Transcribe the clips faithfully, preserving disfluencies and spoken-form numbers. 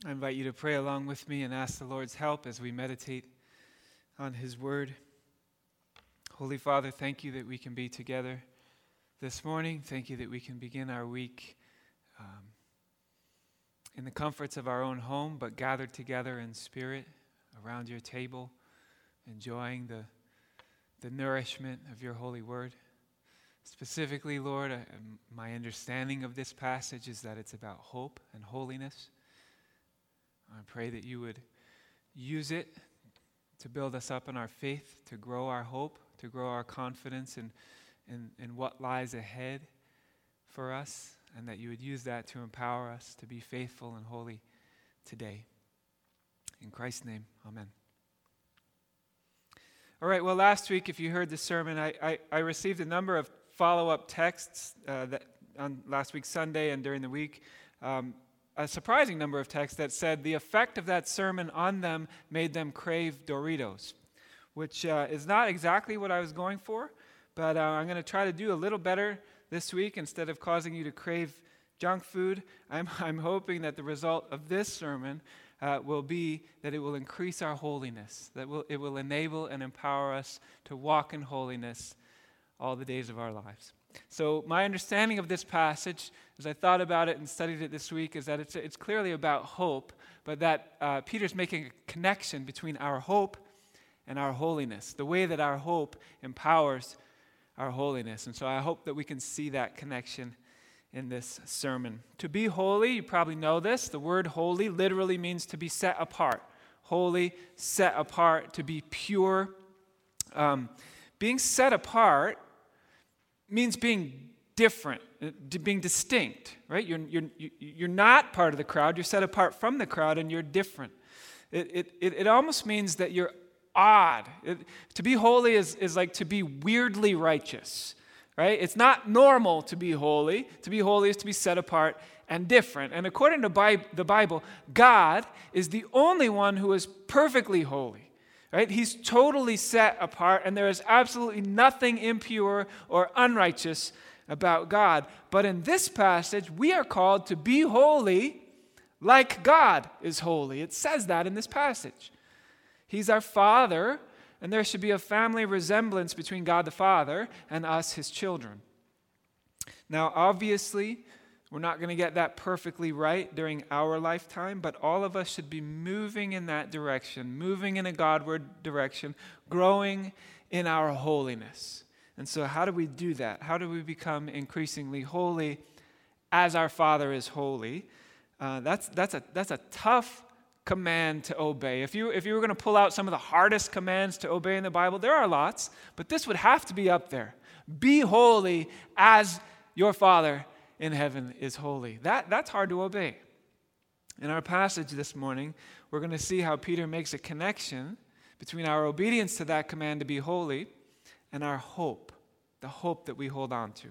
I invite you to pray along with me and ask the Lord's help as we meditate on His Word. Holy Father, thank you that we can be together this morning. Thank you that we can begin our week um, in the comforts of our own home, but gathered together in spirit around your table, enjoying the, the nourishment of your holy word. Specifically, Lord, I, my understanding of this passage is that it's about hope and holiness. I pray that you would use it to build us up in our faith, to grow our hope, to grow our confidence in, in, in what lies ahead for us, and that you would use that to empower us to be faithful and holy today. In Christ's name, amen. All right, well, last week, if you heard the sermon, I, I, I received a number of follow-up texts uh, that on last week's Sunday and during the week. Um, a surprising number of texts that said the effect of that sermon on them made them crave Doritos, which uh, is not exactly what I was going for, but uh, I'm going to try to do a little better this week. Instead of causing you to crave junk food, I'm, I'm hoping that the result of this sermon uh, will be that it will increase our holiness, that will, it will enable and empower us to walk in holiness all the days of our lives. So my understanding of this passage, as I thought about it and studied it this week, is that it's, it's clearly about hope, but that uh, Peter's making a connection between our hope and our holiness, the way that our hope empowers our holiness. And so I hope that we can see that connection in this sermon. To be holy, you probably know this, the word holy literally means to be set apart. Holy, set apart, to be pure. Um, being set apart means being different, being distinct, right? You're, you're, you're not part of the crowd. You're set apart from the crowd, and you're different. It, it, it almost means that you're odd. It, to be holy is, is like to be weirdly righteous, right? It's not normal to be holy. To be holy is to be set apart and different. And according to Bi- the Bible, God is the only one who is perfectly holy. Right? He's totally set apart, and there is absolutely nothing impure or unrighteous about God. But in this passage, we are called to be holy like God is holy. It says that in this passage. He's our Father, and there should be a family resemblance between God the Father and us, His children. Now, obviously, we're not going to get that perfectly right during our lifetime, but all of us should be moving in that direction, moving in a Godward direction, growing in our holiness. And so how do we do that? How do we become increasingly holy as our Father is holy? Uh, that's, that's, a, that's a tough command to obey. If you, if you were going to pull out some of the hardest commands to obey in the Bible, there are lots, but this would have to be up there. Be holy as your Father in heaven is holy. That, that's hard to obey. In our passage this morning, we're going to see how Peter makes a connection between our obedience to that command to be holy and our hope, the hope that we hold on to.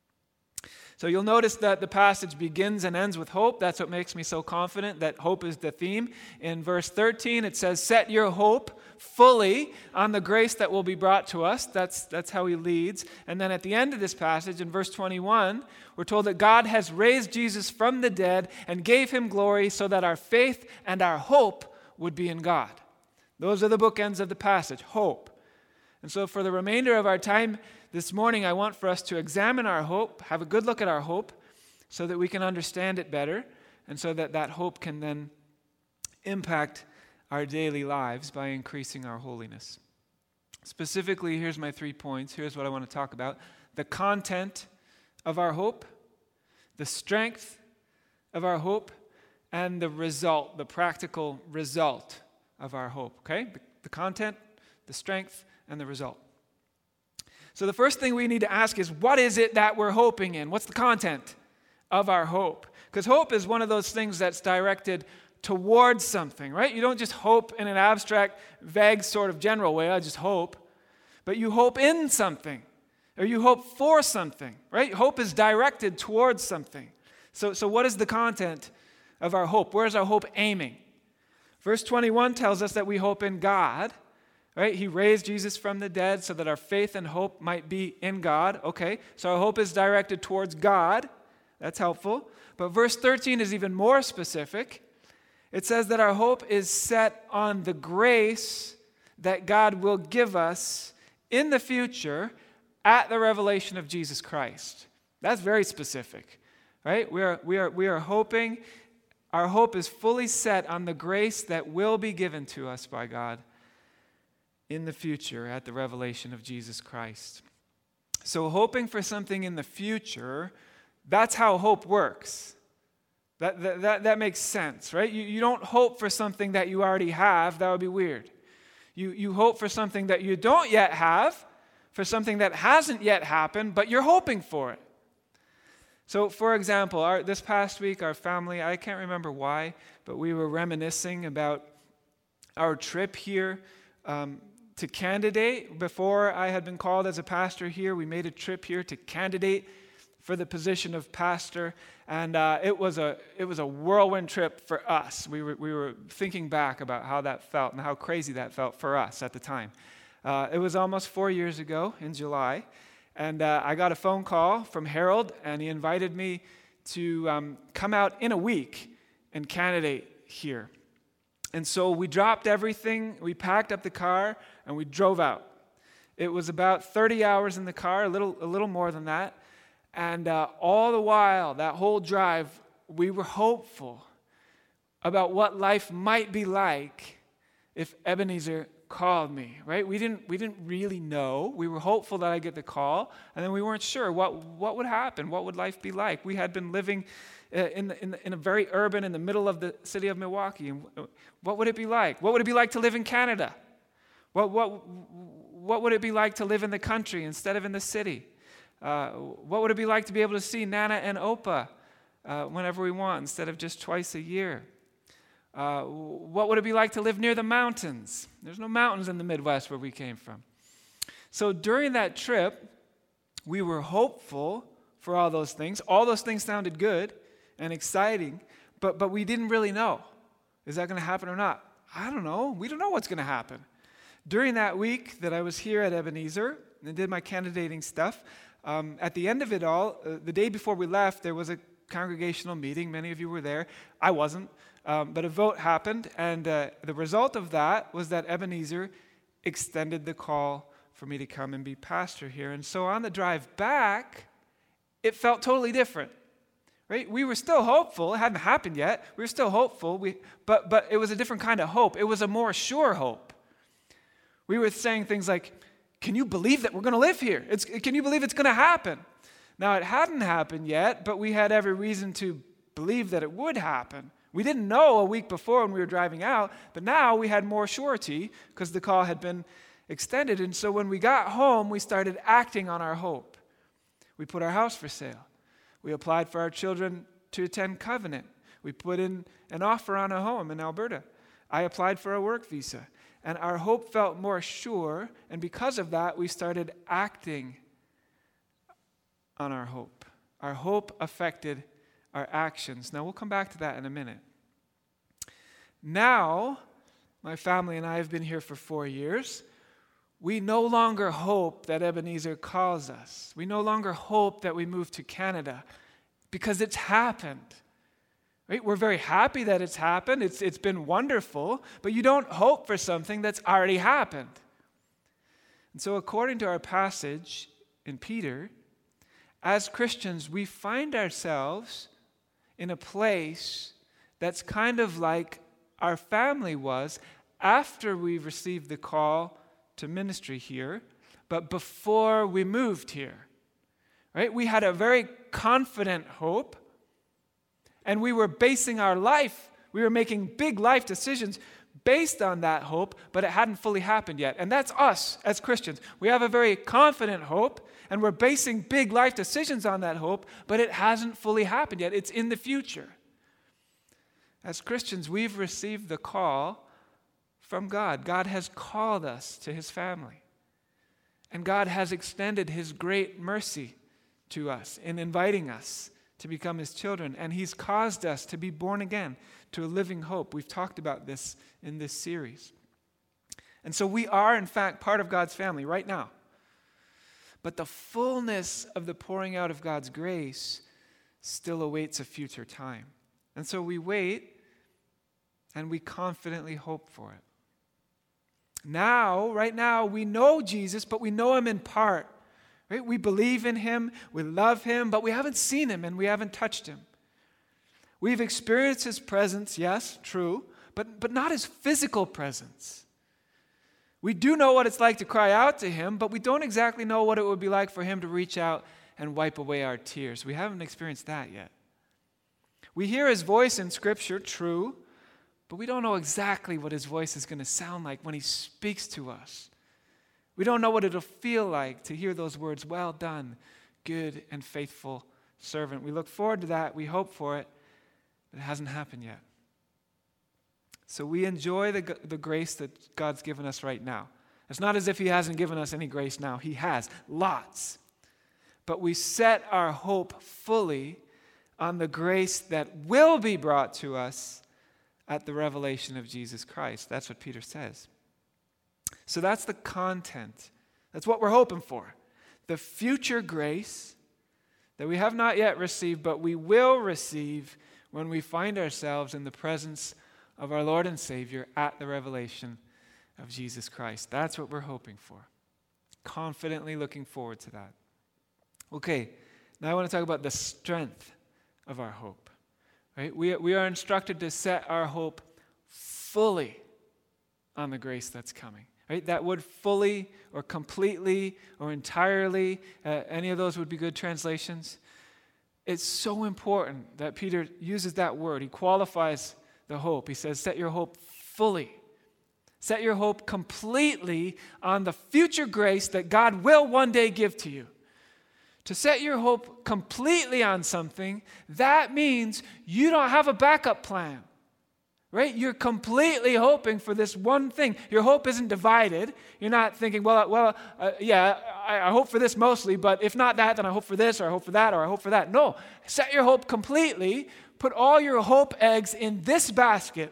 So you'll notice that the passage begins and ends with hope. That's what makes me so confident that hope is the theme. In verse thirteen, it says, set your hope fully on the grace that will be brought to us. That's, that's how he leads. And then at the end of this passage, in verse twenty-one, we're told that God has raised Jesus from the dead and gave him glory so that our faith and our hope would be in God. Those are the bookends of the passage, hope. And so for the remainder of our time this morning, I want for us to examine our hope, have a good look at our hope, so that we can understand it better, and so that that hope can then impact our daily lives by increasing our holiness. Specifically, here's my three points. Here's what I want to talk about. The content of our hope, the strength of our hope, and the result, the practical result of our hope. Okay? The, the content, the strength, and the result. So the first thing we need to ask is, what is it that we're hoping in? What's the content of our hope? Because hope is one of those things that's directed towards something, right? You don't just hope in an abstract, vague sort of general way, I just hope. But you hope in something, or you hope for something, right? Hope is directed towards something. So, so what is the content of our hope? Where is our hope aiming? Verse twenty-one tells us that we hope in God. Right? He raised Jesus from the dead so that our faith and hope might be in God. Okay, so our hope is directed towards God. That's helpful. But verse thirteen is even more specific. It says that our hope is set on the grace that God will give us in the future at the revelation of Jesus Christ. That's very specific, right? We are, we are, we are hoping, our hope is fully set on the grace that will be given to us by God in the future at the revelation of Jesus Christ. So hoping for something in the future, that's how hope works. That, that, that, that makes sense, right? You, you don't hope for something that you already have. That would be weird. You, you hope for something that you don't yet have, for something that hasn't yet happened, but you're hoping for it. So, for example, our, this past week, our family, I can't remember why, but we were reminiscing about our trip here um, to candidate. Before I had been called as a pastor here, we made a trip here to candidate for the position of pastor, and uh, it was a it was a whirlwind trip for us. We were we were thinking back about how that felt and how crazy that felt for us at the time. Uh, it was almost four years ago in July, and uh, I got a phone call from Harold, and he invited me to um, come out in a week and candidate here. And so we dropped everything, we packed up the car, and we drove out. It was about thirty hours in the car, a little a little more than that. And uh, all the while, that whole drive, we were hopeful about what life might be like if Ebenezer called me, right? We didn't we didn't really know. We were hopeful that I'd get the call, and then we weren't sure what, what would happen, what would life be like. We had been living uh, in, the, in, the, in a very urban, in the middle of the city of Milwaukee. And what would it be like? What would it be like to live in Canada? What, what, what would it be like to live in the country instead of in the city? Uh, what would it be like to be able to see Nana and Opa uh, whenever we want instead of just twice a year? Uh, what would it be like to live near the mountains? There's no mountains in the Midwest where we came from. So during that trip, we were hopeful for all those things. All those things sounded good and exciting, but, but we didn't really know. Is that going to happen or not? I don't know. We don't know what's going to happen. During that week that I was here at Ebenezer and did my candidating stuff, Um, at the end of it all, uh, the day before we left, there was a congregational meeting. Many of you were there. I wasn't. Um, but a vote happened, and uh, the result of that was that Ebenezer extended the call for me to come and be pastor here. And so on the drive back, it felt totally different. Right? We were still hopeful. It hadn't happened yet. We were still hopeful, we, but, but it was a different kind of hope. It was a more sure hope. We were saying things like, can you believe that we're going to live here? It's, can you believe it's going to happen? Now, it hadn't happened yet, but we had every reason to believe that it would happen. We didn't know a week before when we were driving out, but now we had more surety because the call had been extended. And so when we got home, we started acting on our hope. We put our house for sale. We applied for our children to attend Covenant. We put in an offer on a home in Alberta. I applied for a work visa. And our hope felt more sure, and because of that, we started acting on our hope. Our hope affected our actions. Now, we'll come back to that in a minute. Now, my family and I have been here for four years. We no longer hope that Ebenezer calls us. We no longer hope that we move to Canada because it's happened. Right? We're very happy that it's happened. It's, it's been wonderful, but you don't hope for something that's already happened. And so according to our passage in Peter, as Christians, we find ourselves in a place that's kind of like our family was after we received the call to ministry here, but before we moved here. Right? We had a very confident hope. And we were basing our life, we were making big life decisions based on that hope, but it hadn't fully happened yet. And that's us as Christians. We have a very confident hope, and we're basing big life decisions on that hope, but it hasn't fully happened yet. It's in the future. As Christians, we've received the call from God. God has called us to his family. And God has extended his great mercy to us in inviting us to become his children. And he's caused us to be born again to a living hope. We've talked about this in this series. And so we are, in fact, part of God's family right now. But the fullness of the pouring out of God's grace still awaits a future time. And so we wait and we confidently hope for it. Now, right now, we know Jesus, but we know him in part. Right? We believe in him, we love him, but we haven't seen him and we haven't touched him. We've experienced his presence, yes, true, but, but not his physical presence. We do know what it's like to cry out to him, but we don't exactly know what it would be like for him to reach out and wipe away our tears. We haven't experienced that yet. We hear his voice in Scripture, true, but we don't know exactly what his voice is going to sound like when he speaks to us. We don't know what it'll feel like to hear those words, "Well done, good and faithful servant." We look forward to that. We hope for it, but it hasn't happened yet. So we enjoy the, the grace that God's given us right now. It's not as if he hasn't given us any grace now. He has, lots. But we set our hope fully on the grace that will be brought to us at the revelation of Jesus Christ. That's what Peter says. So that's the content. That's what we're hoping for. The future grace that we have not yet received, but we will receive when we find ourselves in the presence of our Lord and Savior at the revelation of Jesus Christ. That's what we're hoping for. Confidently looking forward to that. Okay, now I want to talk about the strength of our hope. Right? We, we are instructed to set our hope fully on the grace that's coming. Right? That word fully or completely or entirely, uh, any of those would be good translations. It's so important that Peter uses that word. He qualifies the hope. He says, set your hope fully. Set your hope completely on the future grace that God will one day give to you. To set your hope completely on something, that means you don't have a backup plan. Right? You're completely hoping for this one thing. Your hope isn't divided. You're not thinking, well, well, uh, yeah, I, I hope for this mostly, but if not that, then I hope for this, or I hope for that, or I hope for that. No, set your hope completely. Put all your hope eggs in this basket,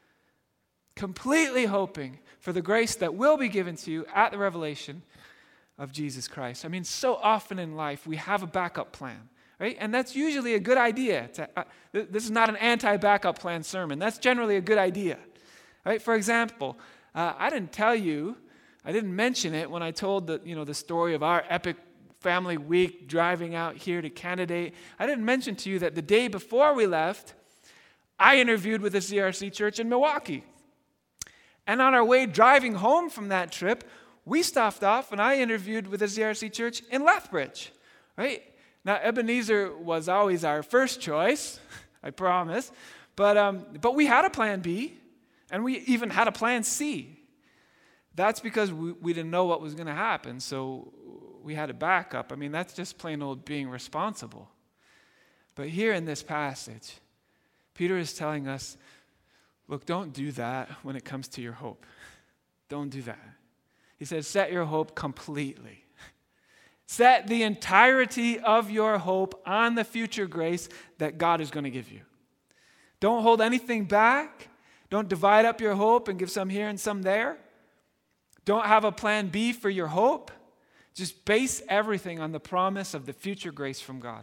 completely hoping for the grace that will be given to you at the revelation of Jesus Christ. I mean, so often in life, we have a backup plan. Right? And that's usually a good idea. To, uh, th- this is not an anti-backup plan sermon. That's generally a good idea. Right? For example, uh, I didn't tell you, I didn't mention it when I told the, you know, the story of our epic family week driving out here to candidate. I didn't mention to you that the day before we left, I interviewed with the C R C church in Milwaukee. And on our way driving home from that trip, we stopped off and I interviewed with the C R C church in Lethbridge. Right? Now, Ebenezer was always our first choice, I promise, but um, but we had a plan B, and we even had a plan C. That's because we, we didn't know what was going to happen, so we had a backup. I mean, that's just plain old being responsible. But here in this passage, Peter is telling us, look, don't do that when it comes to your hope. Don't do that. He says, set your hope completely. Set the entirety of your hope on the future grace that God is going to give you. Don't hold anything back. Don't divide up your hope and give some here and some there. Don't have a plan B for your hope. Just base everything on the promise of the future grace from God.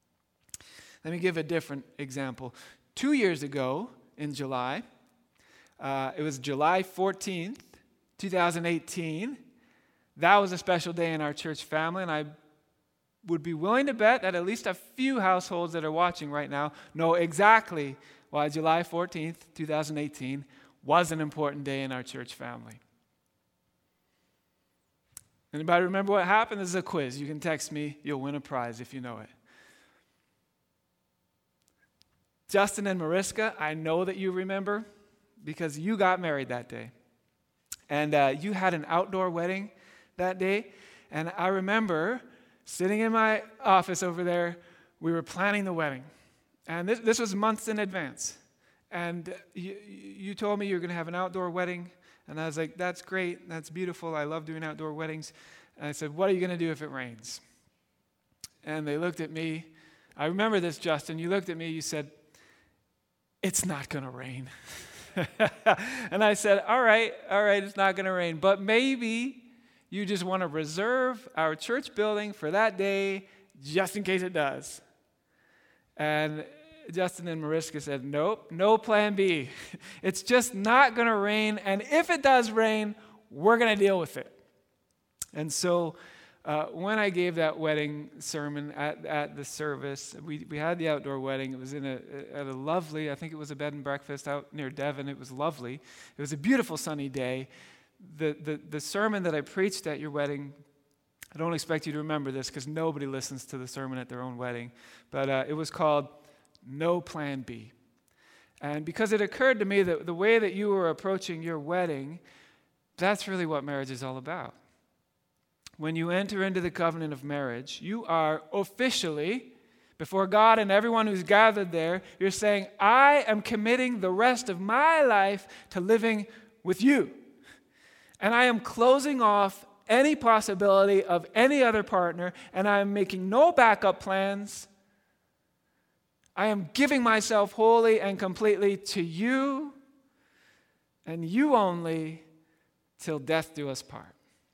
Let me give a different example. Two years ago in July, uh, it was July fourteenth, twenty eighteen. That was a special day in our church family, and I would be willing to bet that at least a few households that are watching right now know exactly why July fourteenth, twenty eighteen was an important day in our church family. Anybody remember what happened? This is a quiz. You can text me. You'll win a prize if you know it. Justin and Mariska, I know that you remember because you got married that day. And uh, you had an outdoor wedding that day, and I remember sitting in my office over there, we were planning the wedding, and this, this was months in advance, and you, you told me you were going to have an outdoor wedding, and I was like, that's great, that's beautiful, I love doing outdoor weddings, and I said, what are you going to do if it rains? And they looked at me, I remember this, Justin, you looked at me, you said, it's not going to rain. And I said, all right, all right, it's not going to rain, but maybe you just want to reserve our church building for that day just in case it does. And Justin and Mariska said, nope, no plan B. It's just not going to rain, and if it does rain, we're going to deal with it. And so uh, when I gave that wedding sermon at, at the service, we, we had the outdoor wedding. It was in a, at a lovely, I think it was a bed and breakfast out near Devon. It was lovely. It was a beautiful sunny day. The, the, the sermon that I preached at your wedding, I don't expect you to remember this because nobody listens to the sermon at their own wedding, but uh, it was called No Plan B. And because it occurred to me that the way that you were approaching your wedding, that's really what marriage is all about. When you enter into the covenant of marriage, you are officially, before God and everyone who's gathered there, you're saying, I am committing the rest of my life to living with you. And I am closing off any possibility of any other partner, and I am making no backup plans. I am giving myself wholly and completely to you, and you only, till death do us part.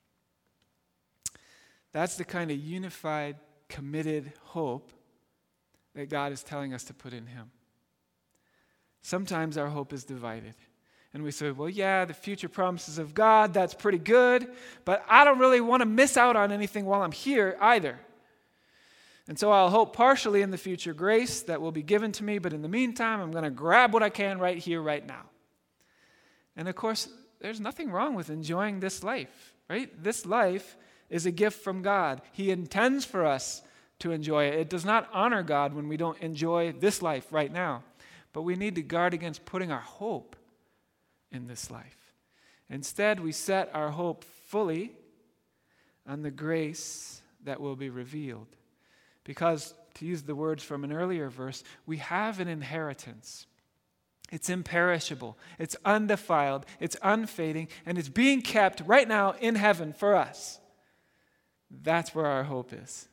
That's the kind of unified, committed hope that God is telling us to put in Him. Sometimes our hope is divided. And we say, well, yeah, the future promises of God, that's pretty good, but I don't really want to miss out on anything while I'm here either. And so I'll hope partially in the future grace that will be given to me, but in the meantime, I'm going to grab what I can right here, right now. And of course, there's nothing wrong with enjoying this life, right? This life is a gift from God. He intends for us to enjoy it. It does not honor God when we don't enjoy this life right now. But we need to guard against putting our hope in this life. Instead, we set our hope fully on the grace that will be revealed. Because, to use the words from an earlier verse, we have an inheritance. It's imperishable, it's undefiled, it's unfading, and it's being kept right now in heaven for us. That's where our hope is.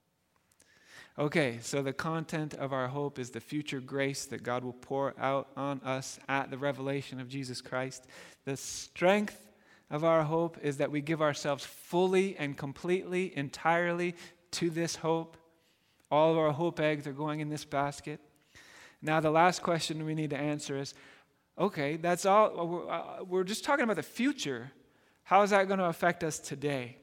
Okay, so the content of our hope is the future grace that God will pour out on us at the revelation of Jesus Christ. The strength of our hope is that we give ourselves fully and completely, entirely to this hope. All of our hope eggs are going in this basket. Now, the last question we need to answer is, okay, that's all. We're, uh, we're just talking about the future. How is that going to affect us today?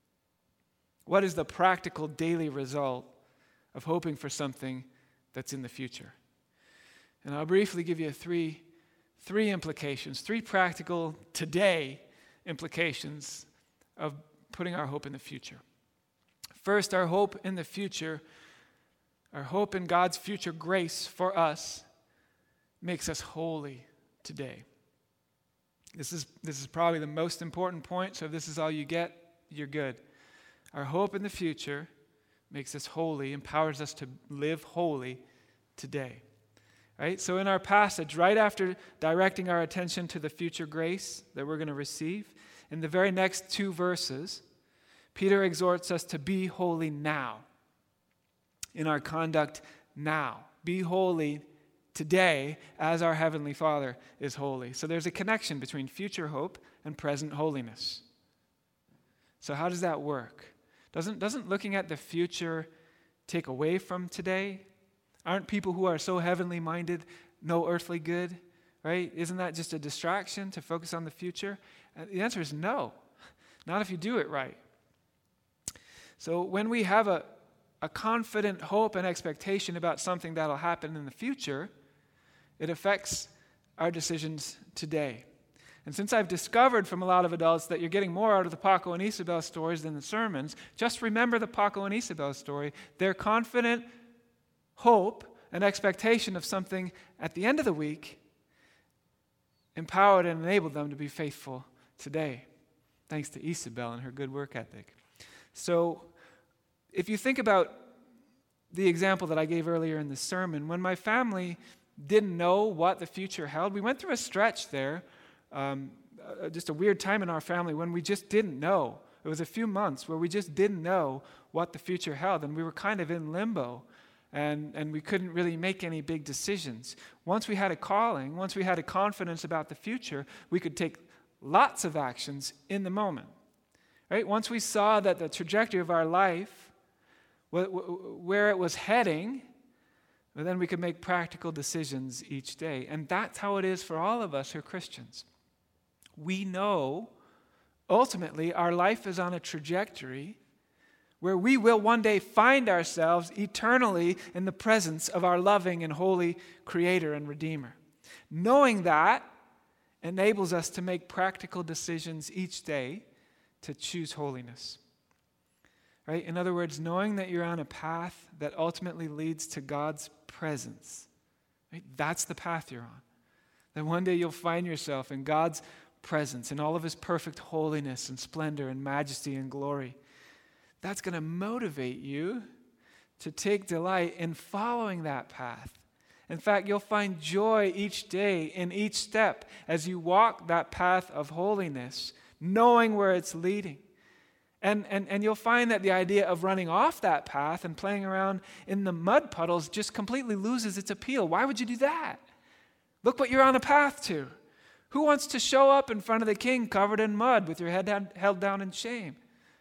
What is the practical daily result of hoping for something that's in the future? And I'll briefly give you three, three implications, three practical today implications of putting our hope in the future. First, our hope in the future, our hope in God's future grace for us makes us holy today. This is, this is probably the most important point, so if this is all you get, you're good. Our hope in the future makes us holy, empowers us to live holy today. Right? So in our passage, right after directing our attention to the future grace that we're going to receive, in the very next two verses, Peter exhorts us to be holy now, in our conduct now. Be holy today as our Heavenly Father is holy. So there's a connection between future hope and present holiness. So how does that work? Doesn't, doesn't looking at the future take away from today? Aren't people who are so heavenly minded no earthly good, right? Isn't that just a distraction to focus on the future? And the answer is no, not if you do it right. So when we have a, a confident hope and expectation about something that'll happen in the future, it affects our decisions today. And since I've discovered from a lot of adults that you're getting more out of the Paco and Isabel stories than the sermons, just remember the Paco and Isabel story. Their confident hope and expectation of something at the end of the week empowered and enabled them to be faithful today, thanks to Isabel and her good work ethic. So if you think about the example that I gave earlier in the sermon, when my family didn't know what the future held, we went through a stretch there, um, uh, just a weird time in our family when we just didn't know. It was a few months where we just didn't know what the future held, and we were kind of in limbo, and, and we couldn't really make any big decisions. Once we had a calling, once we had a confidence about the future, we could take lots of actions in the moment. Right? Once we saw that the trajectory of our life, where it was heading, But then we can make practical decisions each day. And that's how it is for all of us who are Christians. We know, ultimately, our life is on a trajectory where we will one day find ourselves eternally in the presence of our loving and holy Creator and Redeemer. Knowing that enables us to make practical decisions each day to choose holiness. Right? In other words, knowing that you're on a path that ultimately leads to God's presence. Right? That's the path you're on. That one day you'll find yourself in God's presence, in all of His perfect holiness and splendor and majesty and glory. That's going to motivate you to take delight in following that path. In fact, you'll find joy each day in each step as you walk that path of holiness, knowing where it's leading. And, and, and you'll find that the idea of running off that path and playing around in the mud puddles just completely loses its appeal. Why would you do that? Look what you're on a path to. Who wants to show up in front of the king covered in mud with your head down, held down in shame?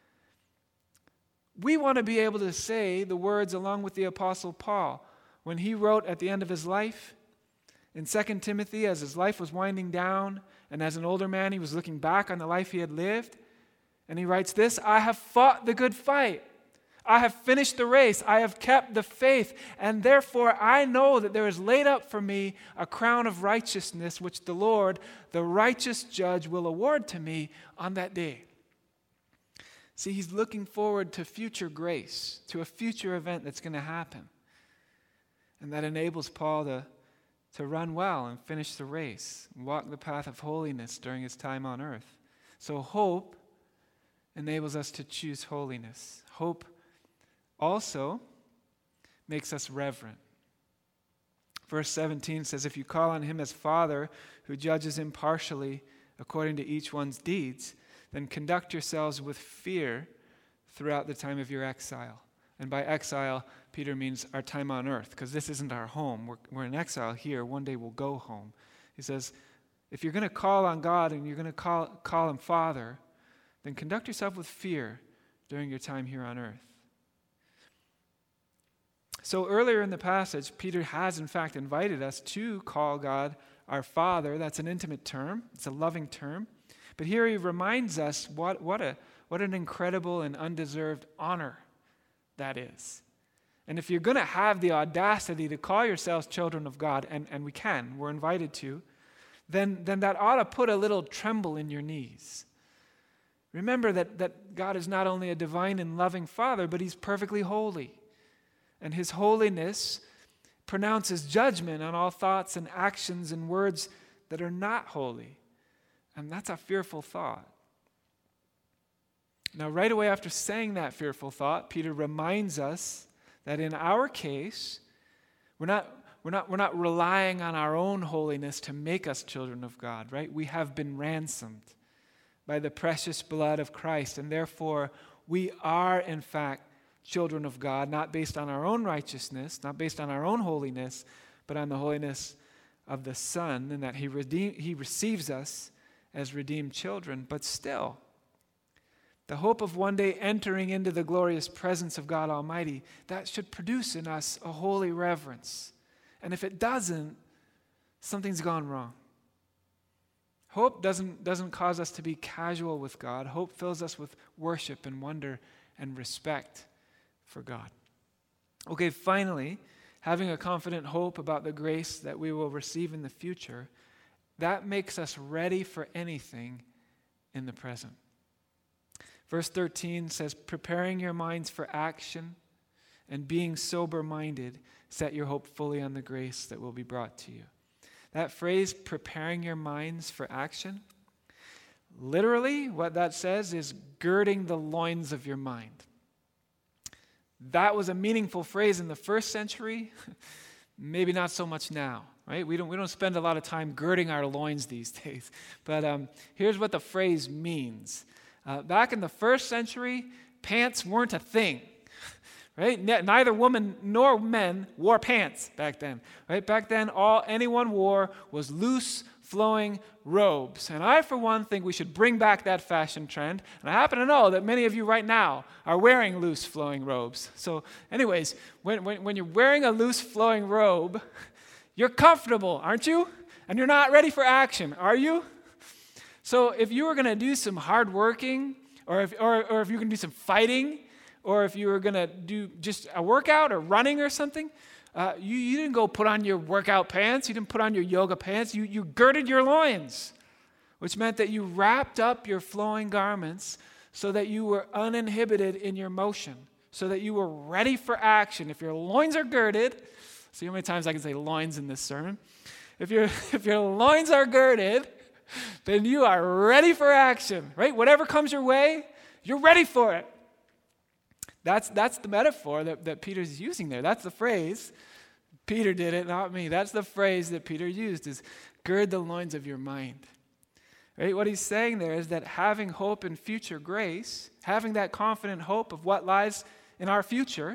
We want to be able to say the words along with the Apostle Paul when he wrote at the end of his life in Second Timothy, as his life was winding down, and as an older man he was looking back on the life he had lived, and he writes this, I have fought the good fight. I have finished the race. I have kept the faith. And therefore I know that there is laid up for me a crown of righteousness, which the Lord, the righteous judge, will award to me on that day. See, he's looking forward to future grace, to a future event that's going to happen. And that enables Paul to, to run well and finish the race, and walk the path of holiness during his time on earth. So hope enables us to choose holiness. Hope also makes us reverent. Verse seventeen says, if you call on Him as Father, who judges impartially according to each one's deeds, then conduct yourselves with fear throughout the time of your exile. And by exile, Peter means our time on earth, because this isn't our home. We're, we're in exile here. One day we'll go home. He says, if you're going to call on God and you're going to call, call Him Father, then conduct yourself with fear during your time here on earth. So earlier in the passage, Peter has in fact invited us to call God our Father. That's an intimate term. It's a loving term. But here he reminds us what, what, a, what an incredible and undeserved honor that is. And if you're going to have the audacity to call yourselves children of God, and, and we can, we're invited to, then, then that ought to put a little tremble in your knees. Remember that, that God is not only a divine and loving Father, but He's perfectly holy. And His holiness pronounces judgment on all thoughts and actions and words that are not holy. And that's a fearful thought. Now, right away after saying that fearful thought, Peter reminds us that in our case, we're not, we're not, we're not relying on our own holiness to make us children of God, right? We have been ransomed by the precious blood of Christ, and therefore we are, in fact, children of God, not based on our own righteousness, not based on our own holiness, but on the holiness of the Son, and that He redeem, He receives us as redeemed children. But still, the hope of one day entering into the glorious presence of God Almighty, that should produce in us a holy reverence. And if it doesn't, something's gone wrong. Hope doesn't, doesn't cause us to be casual with God. Hope fills us with worship and wonder and respect for God. Okay, finally, having a confident hope about the grace that we will receive in the future, that makes us ready for anything in the present. Verse thirteen says, preparing your minds for action and being sober-minded, set your hope fully on the grace that will be brought to you. That phrase, preparing your minds for action, literally what that says is girding the loins of your mind. That was a meaningful phrase in the first century, maybe not so much now, right? We don't, we don't spend a lot of time girding our loins these days. But um, here's what the phrase means. Uh, back in the first century, pants weren't a thing. Right? Neither women nor men wore pants back then. Right? Back then, all anyone wore was loose, flowing robes. And I, for one, think we should bring back that fashion trend. And I happen to know that many of you right now are wearing loose flowing robes. So anyways, when, when, when you're wearing a loose flowing robe, you're comfortable, aren't you? And you're not ready for action, are you? So if you were going to do some hard working, or if, or, or if you're going to do some fighting, or if you were going to do just a workout or running or something, uh, you, you didn't go put on your workout pants. You didn't put on your yoga pants. You, you girded your loins, which meant that you wrapped up your flowing garments so that you were uninhibited in your motion, so that you were ready for action. If your loins are girded, see how many times I can say loins in this sermon. If, your if your loins are girded, then you are ready for action, right? Whatever comes your way, you're ready for it. That's, that's the metaphor that, that Peter's using there. That's the phrase. Peter did it, not me. That's the phrase that Peter used, is gird the loins of your mind. Right? What he's saying there is that having hope in future grace, having that confident hope of what lies in our future,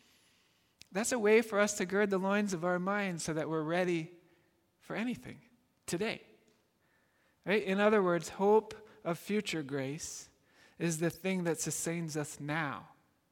that's a way for us to gird the loins of our minds so that we're ready for anything today. Right? In other words, hope of future grace is the thing that sustains us now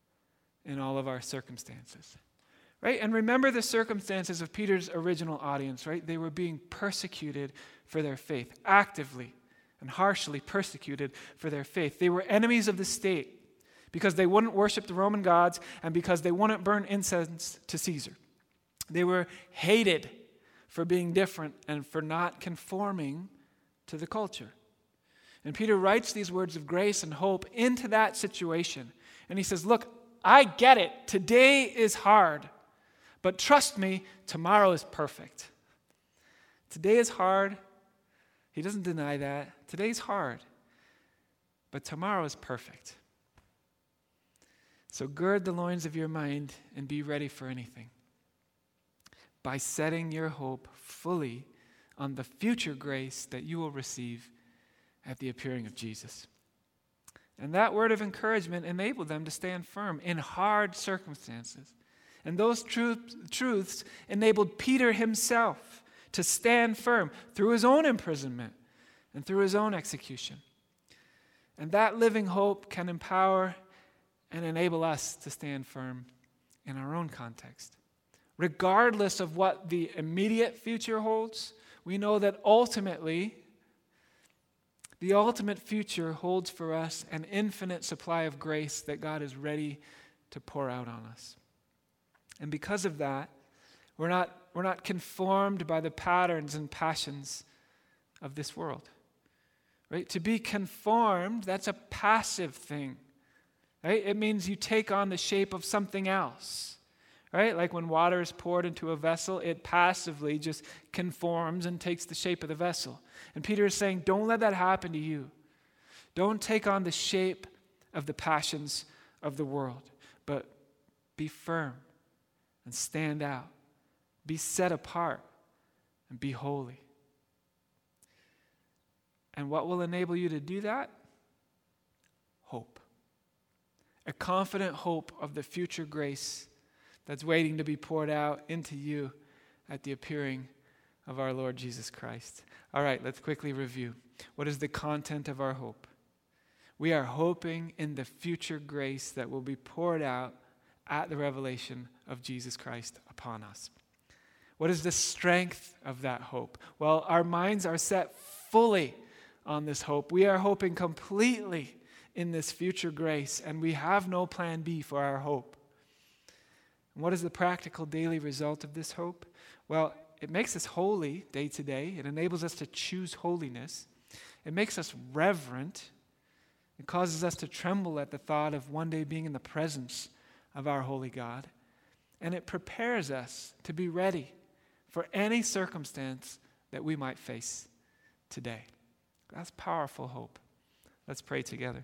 in all of our circumstances. Right? And remember the circumstances of Peter's original audience, right? They were being persecuted for their faith, actively and harshly persecuted for their faith. They were enemies of the state because they wouldn't worship the Roman gods and because they wouldn't burn incense to Caesar. They were hated for being different and for not conforming to the culture. And Peter writes these words of grace and hope into that situation. And he says, look, I get it. Today is hard. But trust me, tomorrow is perfect. Today is hard. He doesn't deny that. Today's hard. But tomorrow is perfect. So gird the loins of your mind and be ready for anything by setting your hope fully on the future grace that you will receive at the appearing of Jesus. And that word of encouragement enabled them to stand firm in hard circumstances. And those truth, truths enabled Peter himself to stand firm through his own imprisonment and through his own execution. And that living hope can empower and enable us to stand firm in our own context. Regardless of what the immediate future holds, we know that ultimately, the ultimate future holds for us an infinite supply of grace that God is ready to pour out on us. And because of that, we're not, we're not conformed by the patterns and passions of this world. Right? To be conformed, that's a passive thing. Right? It means you take on the shape of something else. Right? Like when water is poured into a vessel, it passively just conforms and takes the shape of the vessel. And Peter is saying, don't let that happen to you. Don't take on the shape of the passions of the world, but be firm and stand out. Be set apart and be holy. And what will enable you to do that? Hope. A confident hope of the future grace that's waiting to be poured out into you at the appearing of our Lord Jesus Christ. All right, let's quickly review. What is the content of our hope? We are hoping in the future grace that will be poured out at the revelation of Jesus Christ upon us. What is the strength of that hope? Well, our minds are set fully on this hope. We are hoping completely in this future grace, and we have no plan B for our hope. And what is the practical daily result of this hope? Well, it makes us holy day to day. It enables us to choose holiness. It makes us reverent. It causes us to tremble at the thought of one day being in the presence of our holy God. And it prepares us to be ready for any circumstance that we might face today. That's powerful hope. Let's pray together.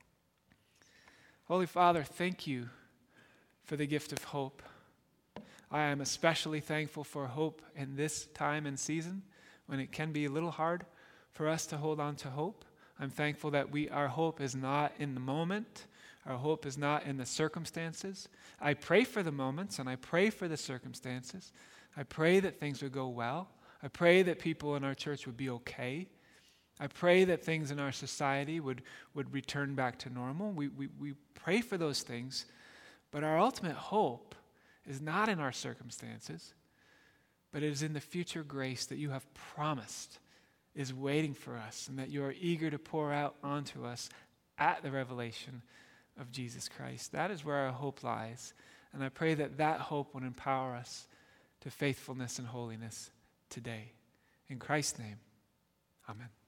Holy Father, thank you for the gift of hope. I am especially thankful for hope in this time and season when it can be a little hard for us to hold on to hope. I'm thankful that we our hope is not in the moment. Our hope is not in the circumstances. I pray for the moments and I pray for the circumstances. I pray that things would go well. I pray that people in our church would be okay. I pray that things in our society would, would return back to normal. We, we, we pray for those things, but our ultimate hope is not in our circumstances, but it is in the future grace that you have promised is waiting for us and that you are eager to pour out onto us at the revelation of Jesus Christ. That is where our hope lies, and I pray that that hope would empower us to faithfulness and holiness today. In Christ's name, amen.